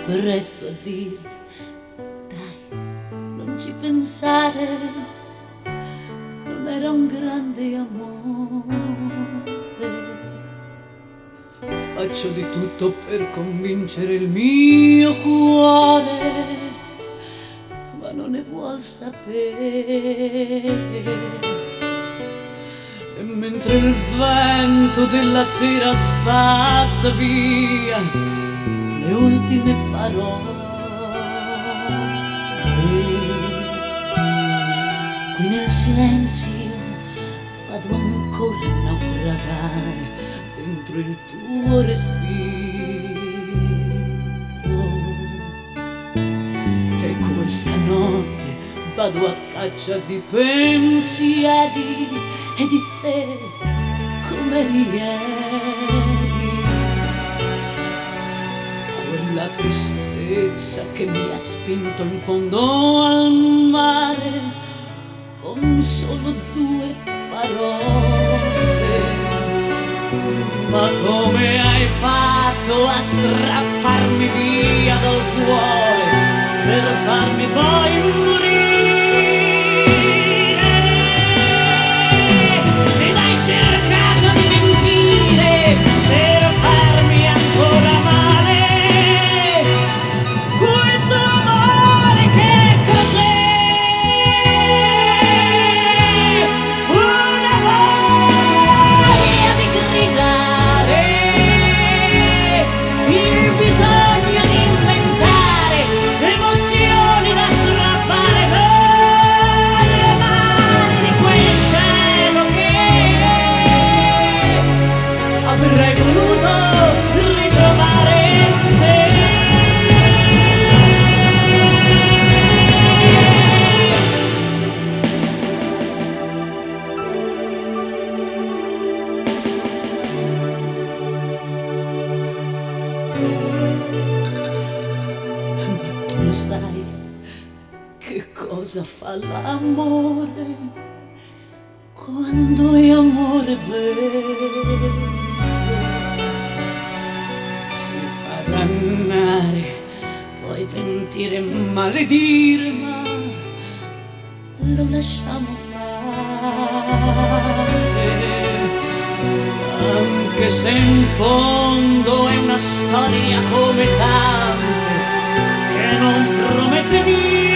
presto a dire dai, non ci pensare, non era un grande amore. Faccio di tutto per convincere il mio cuore, ma non ne vuol sapere. E mentre il vento della sera spazza via le ultime parole, qui nel silenzio vado ancora a naufragare dentro il tuo respiro. E questa notte vado a caccia di pensieri e di te come ieri. Quella tristezza che mi ha spinto in fondo al mare con solo 2 parole. Ma come hai fatto a strapparmi via dal cuore per farmi poi morire? Ed hai cercato di mentire per farmi ancora male. Questo amore che cos'è? Una voglia di gridare, il bisogno di inventare emozioni da strappare con le mani di quel cielo che avrei voluto ritrovare in te. Ma tu lo sai che cosa fa l'amore quando è amore vero? Si fa dannare, poi pentire, maledire, ma lo lasciamo fare. Anche se in fondo è una storia come tante che non promette niente.